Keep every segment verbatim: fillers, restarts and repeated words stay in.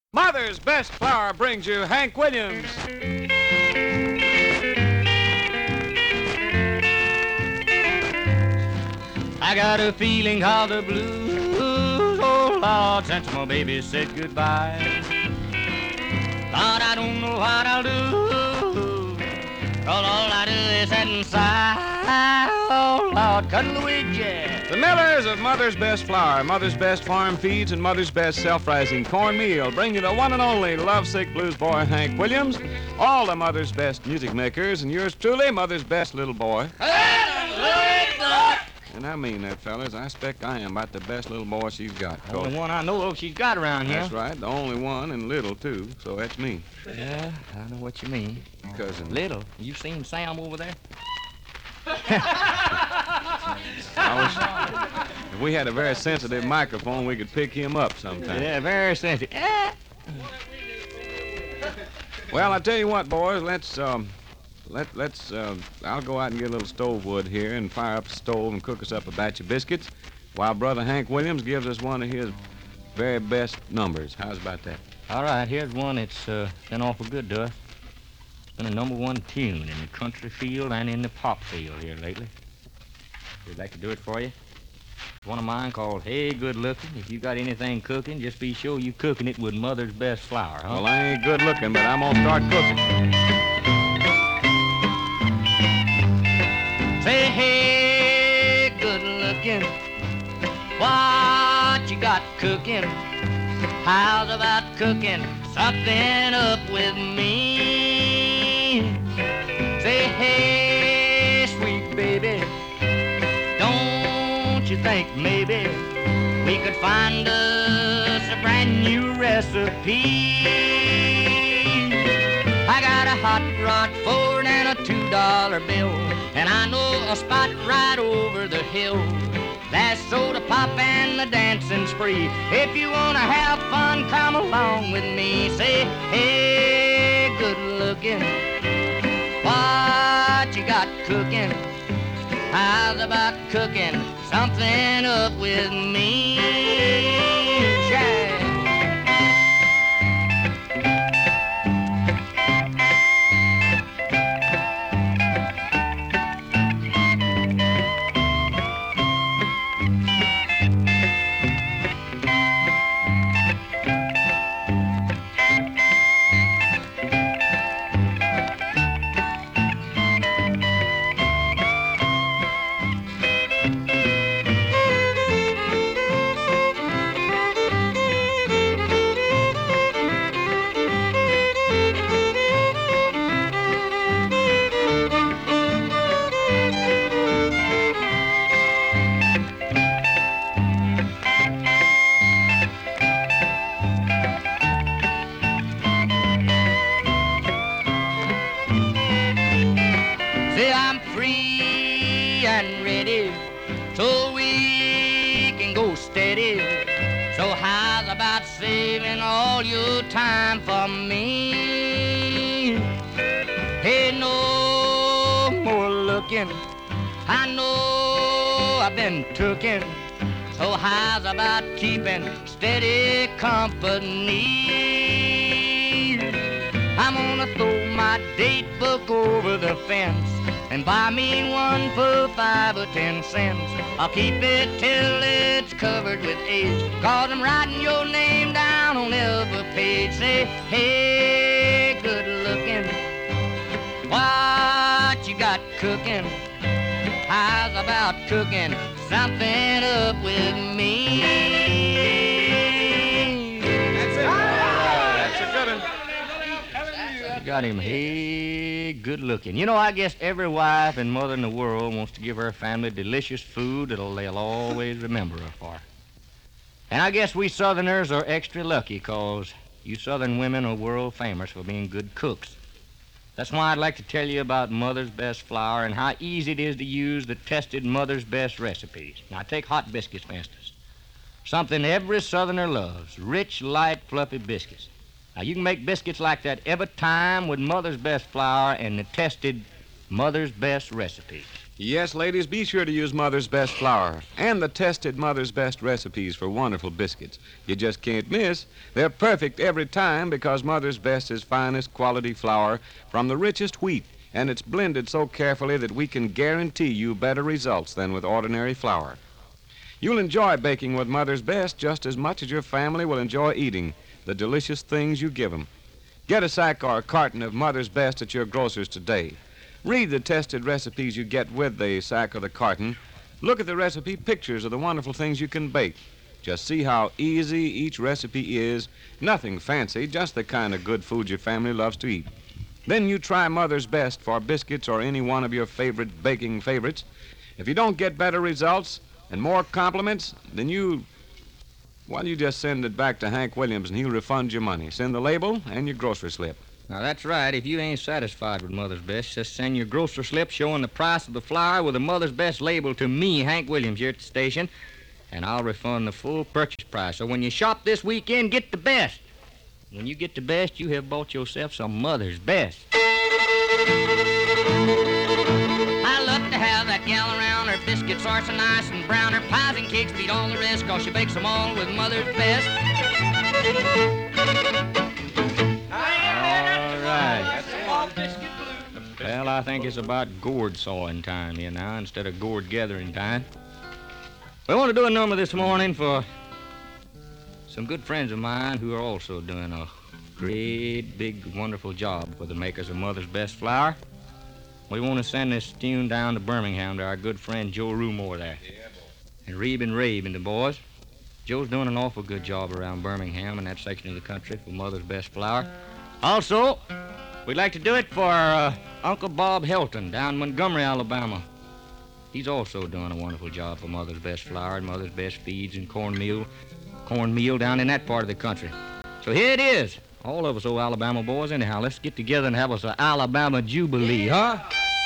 Mother's Best Flour brings you Hank Williams. I got a feeling how the blues, oh Lord, since my baby said goodbye. Lord, I don't know what I'll do, 'cause all I do is sit and sigh. Oh Lord, cuddle away, Jack. The Millers of Mother's Best Flour, Mother's Best Farm Feeds, and Mother's Best Self-Rising Cornmeal bring you the one and only lovesick blues boy, Hank Williams, all the Mother's Best music makers, and yours truly, Mother's Best little boy. And I mean that, fellas. I expect I am about the best little boy she's got. The only one I know of she's got around here. That's right, the only one, and little, too, so that's me. Yeah, I know what you mean. Cousin. Little. You seen Sam over there? I wish if we had a very sensitive microphone, we could pick him up sometime. Yeah, very sensitive. Eh. Well, I tell you what, boys, let's, um, let, let's, uh, I'll go out and get a little stove wood here and fire up a stove and cook us up a batch of biscuits while Brother Hank Williams gives us one of his very best numbers. How's about that? All right, here's one that's uh, been awful good to us. It's been a number one tune in the country field and in the pop field here lately. Would you like to do it for you? One of mine called Hey Good Looking. If you got anything cooking, just be sure you cooking it with Mother's Best Flour, huh? Well, I ain't good looking, but I'm gonna start cooking. Say, hey, good looking, what you got cooking? How's about cooking something up with me? Say, hey, sweet baby, don't you think maybe we could find us a brand new recipe? I got a hot rod Ford and a two dollar bill, and I know a spot right over the hill. That's soda pop and the dancing spree. If you wanna have fun, come along with me. Say, hey, good looking, what you got cooking? How's about cooking something up with me? Yeah. Say I'm free and ready, so we can go steady. So how's about saving all your time for me? Hey, no more looking, I know I've been tooken. So how's about keeping steady company? I'm gonna throw my date book over the fence and buy me one for five or ten cents. I'll keep it till it's covered with age, 'cause I'm writing your name down on every page. Say, hey, good looking, what you got cooking? How's about cooking something up with me? That's it. That's a good one. You got him, hey, good looking. You know, I guess every wife and mother in the world wants to give her family delicious food that'll they'll always remember her for. And I guess we Southerners are extra lucky, 'cause you Southern women are world famous for being good cooks. That's why I'd like to tell you about Mother's Best Flour and how easy it is to use the tested Mother's Best recipes. Now, take hot biscuits, for instance. Something every Southerner loves, rich, light, fluffy biscuits. Now, you can make biscuits like that every time with Mother's Best Flour and the tested Mother's Best recipes. Yes, ladies, be sure to use Mother's Best flour and the tested Mother's Best recipes for wonderful biscuits. You just can't miss. They're perfect every time because Mother's Best is finest quality flour from the richest wheat, and it's blended so carefully that we can guarantee you better results than with ordinary flour. You'll enjoy baking with Mother's Best just as much as your family will enjoy eating the delicious things you give them. Get a sack or a carton of Mother's Best at your grocer's today. Read the tested recipes you get with the sack or the carton. Look at the recipe pictures of the wonderful things you can bake. Just see how easy each recipe is. Nothing fancy, just the kind of good food your family loves to eat. Then you try Mother's Best for biscuits or any one of your favorite baking favorites. If you don't get better results and more compliments, then you, well, you just send it back to Hank Williams and he'll refund your money. Send the label and your grocery slip. Now, that's right. If you ain't satisfied with Mother's Best, just send your grocery slip showing the price of the flour with a Mother's Best label to me, Hank Williams, here at the station, and I'll refund the full purchase price. So when you shop this weekend, get the best. When you get the best, you have bought yourself some Mother's Best. I love to have that gal around. Her biscuits are so nice and brown. Her pies and cakes beat all the rest, 'cause she bakes them all with Mother's Best. Well, I think it's about gourd sawing time here now instead of gourd gathering time. We want to do a number this morning for some good friends of mine who are also doing a great, big, wonderful job for the makers of Mother's Best flour. We want to send this tune down to Birmingham to our good friend Joe Rumore there. Yeah, boy. And Reeb and Rabe and the boys. Joe's doing an awful good job around Birmingham and that section of the country for Mother's Best flour. Also, we'd like to do it for uh, Uncle Bob Helton down in Montgomery, Alabama. He's also doing a wonderful job for Mother's Best flour and Mother's Best feeds and cornmeal, cornmeal down in that part of the country. So here it is. All of us old Alabama boys, anyhow, let's get together and have us an Alabama Jubilee, huh?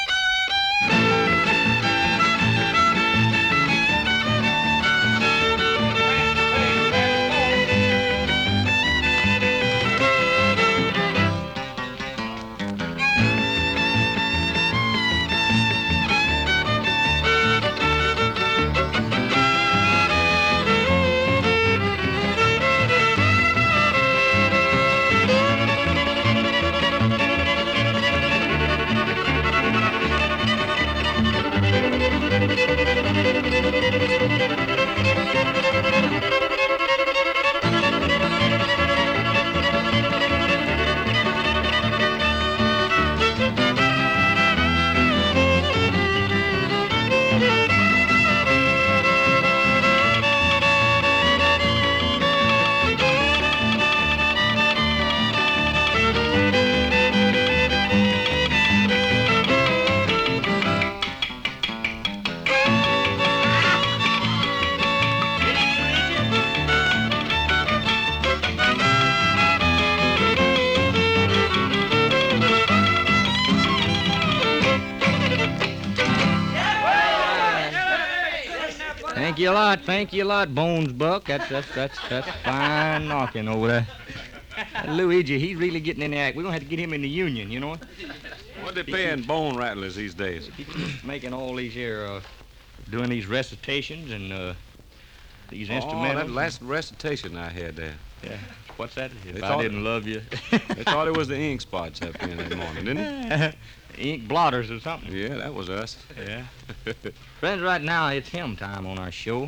Thank you a lot, thank you a lot, Bones Buck. That's that's that's that's fine knocking over there. That Luigi, he's really getting in the act. We're gonna have to get him in the union, you know. What they paying bone rattlers these days? He keeps making all these here, uh, doing these recitations and uh, these Oh, instrumentals. that last recitation I had there. Yeah. What's that? If They I thought- didn't love you. They thought it was the ink spots up here that morning, didn't it? Ink blotters or something. Yeah, that was us. Yeah. Friends, right now it's hymn time on our show.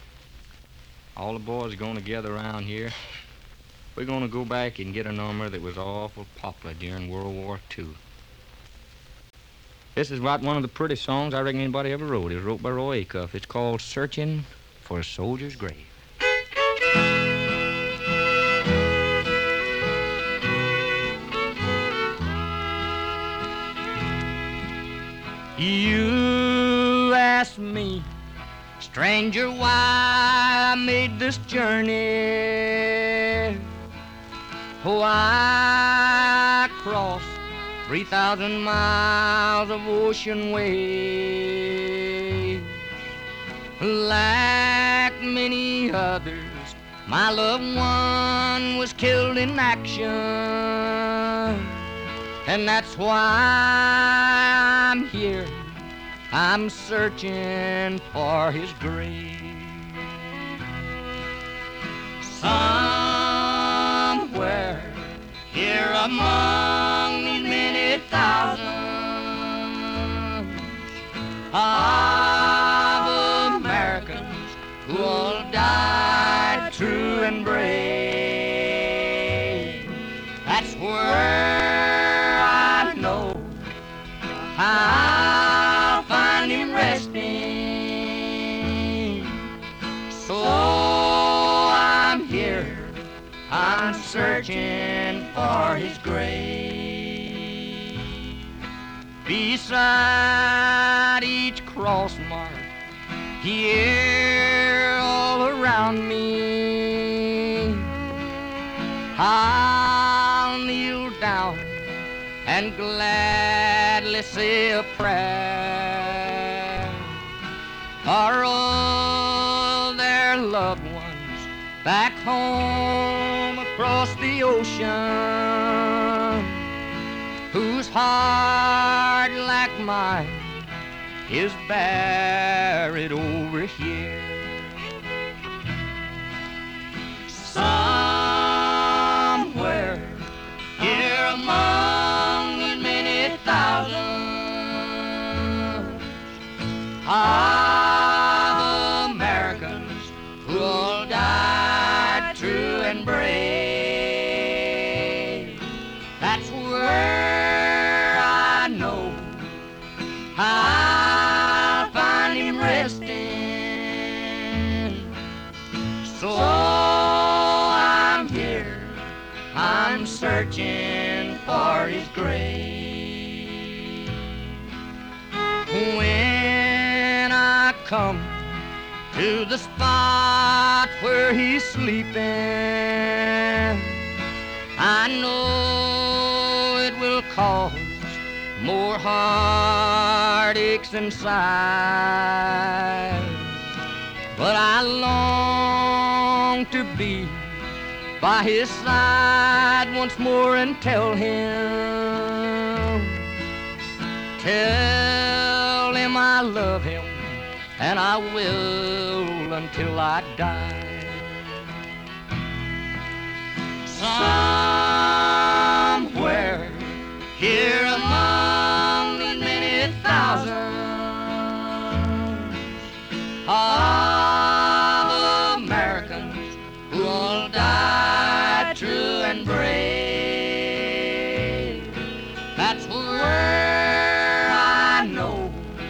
All the boys are going to gather around here. We're going to go back and get a number that was awful popular during World War Two. This is about one of the pretty songs I reckon anybody ever wrote. It was wrote by Roy Acuff. It's called Searching for a Soldier's Grave. You ask me, stranger, why I made this journey. Why I crossed three thousand miles of ocean waves. Like many others, my loved one was killed in action. And that's why I'm here. I'm searching for his grave. Somewhere here among the many thousands of Americans who all died true and brave, that's where I know I'll find him resting. So I'm here, I'm searching for his grave. Beside each cross mark, here all around me, I'll kneel down and gladly say a prayer for all their loved ones back home across the ocean, whose heart like mine is buried over here. Somewhere here among the many thousands of Americans who all died true and brave, that's where I know I'll find him resting. So I'm here, I'm searching for his grave. When I come to the spot where he's sleeping, I know it will cause more heartaches inside, but I long to be by his side once more and tell him, tell him I love him, and I will until I die. Somewhere here among the many thousands of Americans who all died true and brave, that's where I know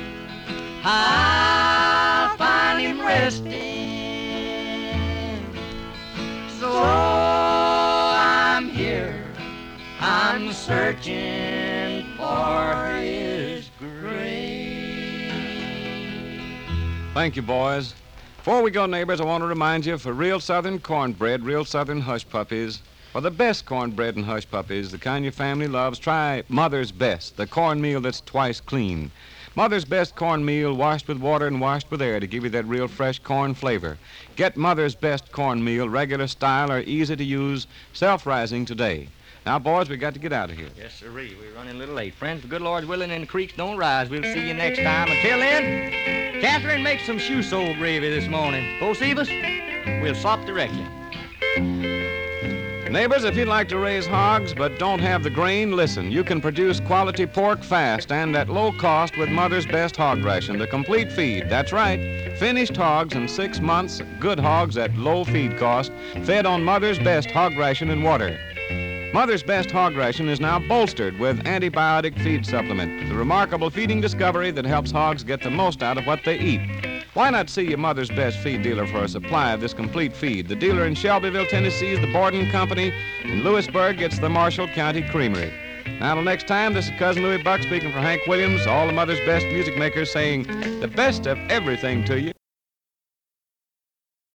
I'll find him resting. So I'm here, I'm searching for his grave. Thank you, boys. Before we go, neighbors, I want to remind you for real Southern cornbread, real Southern hush puppies, for the best cornbread and hush puppies, the kind your family loves, try Mother's Best, the cornmeal that's twice clean. Mother's Best cornmeal, washed with water and washed with air to give you that real fresh corn flavor. Get Mother's Best cornmeal, regular style or easy to use, self-rising today. Now, boys, we got to get out of here. Yes, sirree. We're running a little late. Friends, the good Lord's willing and the creeks don't rise. We'll see you next time. Until then, Catherine, make some shoe sole gravy this morning. Josephus, we'll sop directly. Neighbors, if you'd like to raise hogs but don't have the grain, listen. You can produce quality pork fast and at low cost with Mother's Best Hog Ration, the complete feed. That's right. Finished hogs in six months, good hogs at low feed cost, fed on Mother's Best Hog Ration and water. Mother's Best Hog Ration is now bolstered with antibiotic feed supplement, the remarkable feeding discovery that helps hogs get the most out of what they eat. Why not see your Mother's Best feed dealer for a supply of this complete feed? The dealer in Shelbyville, Tennessee is the Borden Company. In Lewisburg, it's the Marshall County Creamery. Now, till next time, this is Cousin Louie Buck speaking for Hank Williams, all the Mother's Best music makers saying the best of everything to you.